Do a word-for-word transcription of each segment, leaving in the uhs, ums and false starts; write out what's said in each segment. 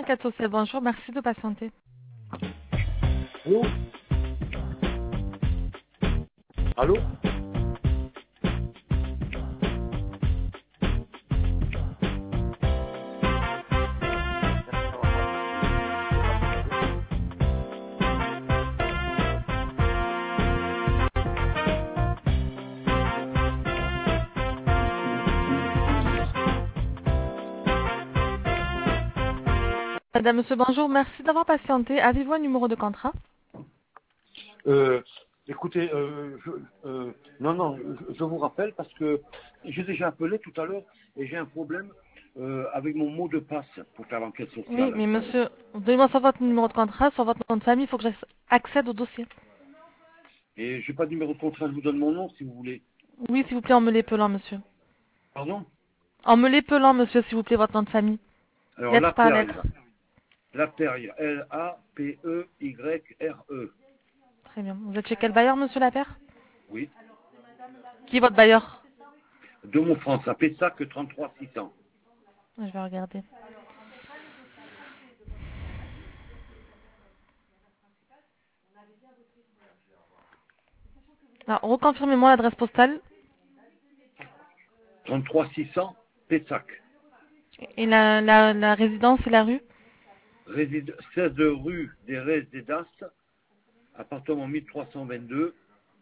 Enquête sociale, bonjour, merci de patienter. Allô? Allô? Madame, monsieur, bonjour, merci d'avoir patienté. Avez-vous un numéro de contrat? Euh, écoutez, euh, je, euh, non, non, je, je vous rappelle parce que j'ai déjà appelé tout à l'heure et j'ai un problème euh, avec mon mot de passe pour faire l'enquête Oui, sociale. mais monsieur, donnez-moi soit votre numéro de contrat, soit votre nom de famille, il faut que j'accède au dossier. Et j'ai pas de numéro de contrat, je vous donne mon nom si vous voulez. Oui, s'il vous plaît, en me l'épelant, monsieur. Pardon? En me l'épelant, monsieur, s'il vous plaît, votre nom de famille. Alors, Lettre par Laperrière. lettre. Laperrière. L A P E Y R E. Très bien. Vous êtes chez quel bailleur, monsieur Lapère? Oui. Qui est votre bailleur? De mon France, à Pessac trente-trois six cents. Je vais regarder. Alors, reconfirmez-moi l'adresse postale trente-trois six cents, Pessac. et la, la, la résidence et la rue. Réside seize rue des Rez des Das, appartement mille trois cent vingt-deux,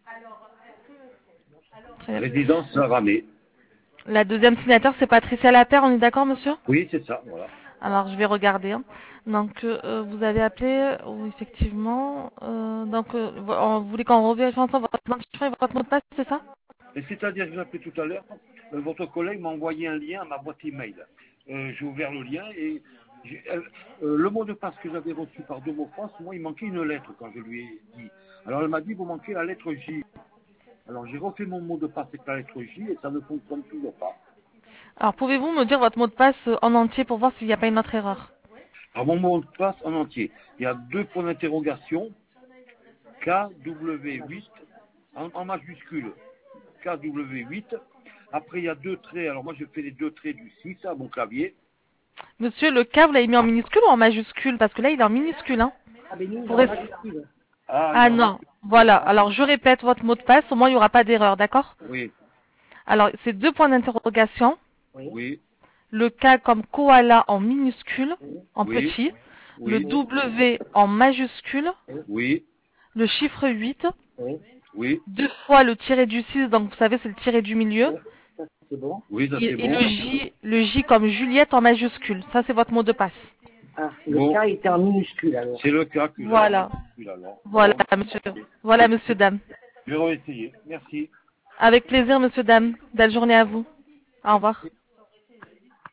Très bien. résidence Ramée. La deuxième signataire, c'est Patricia Lapère, on est d'accord, monsieur? Oui, c'est ça, voilà. Alors, je vais regarder. hein. Donc, euh, vous avez appelé, oui, effectivement. Euh, donc, euh, vous vous voulez qu'on revérifie ensemble votre identifiant et votre mot de passe, c'est ça? Et c'est-à-dire que j'ai appelé tout à l'heure, euh, votre collègue m'a envoyé un lien à ma boîte email. Euh, j'ai ouvert le lien et j'ai- euh, euh, le mot de passe que j'avais reçu par Domo France, moi, il manquait une lettre quand je lui ai dit. Alors, elle m'a dit, vous manquez la lettre J. Alors, j'ai refait mon mot de passe avec la lettre J et ça ne fonctionne toujours pas. Alors, pouvez-vous me dire votre mot de passe euh, en entier pour voir s'il n'y a pas une autre erreur? Alors, mon mot de passe en entier, il y a deux points d'interrogation, K W huit, en, en majuscule, K W huit. Après, il y a deux traits. Alors, moi, je fais les deux traits du six à mon clavier. Monsieur, le K, vous l'avez mis en minuscule ou en majuscule? Parce que là, il est en minuscule, hein. Ah, ben nous, Pour en es- majuscule. Ah, il y Ah en a. non, voilà. Alors, je répète votre mot de passe, au moins, il n'y aura pas d'erreur, d'accord? Oui, Alors, c'est deux points d'interrogation. Oui. oui, Le K comme koala en minuscule, Oui. en Oui. petit. Le oui, W en majuscule. oui, Le chiffre huit. Oui. oui, Deux fois le tiré du six, donc vous savez, c'est le tiré du milieu. Oui. Ça, c'est bon. oui, ça c'est Et, et bon. le J, le J comme Juliette en majuscule. Ça, c'est votre mot de passe. Ah, le Bon. K était en minuscule alors. C'est le cas que Voilà. j'ai alors. Voilà, Bon, monsieur. Voilà, monsieur, dame. je vais réessayer. Merci. Avec plaisir, monsieur, dame. Belle journée à vous. Au revoir.